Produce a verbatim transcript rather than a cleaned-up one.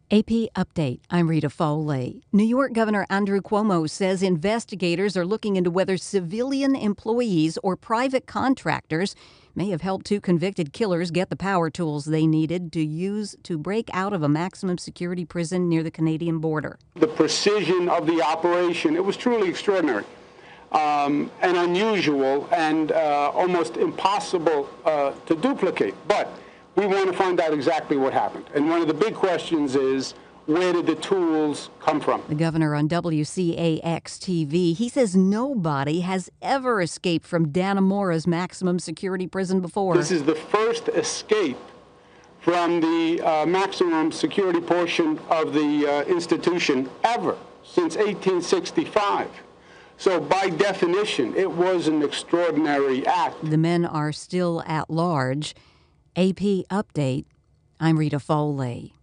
A P Update. I'm Rita Foley. New York Governor Andrew Cuomo says investigators are looking into whether civilian employees or private contractors may have helped two convicted killers get the power tools they needed to use to break out of a maximum security prison near the Canadian border. The precision of the operation, it was truly extraordinary um, and unusual and uh, almost impossible uh, to duplicate. But we want to find out exactly what happened. And one of the big questions is, where did the tools come from? The governor on W C A X T V, he says nobody has ever escaped from Dannemora's maximum security prison before. This is the first escape from the uh, maximum security portion of the uh, institution ever since eighteen sixty-five. So by definition, it was an extraordinary act. The men are still at large. A P Update. I'm Rita Foley.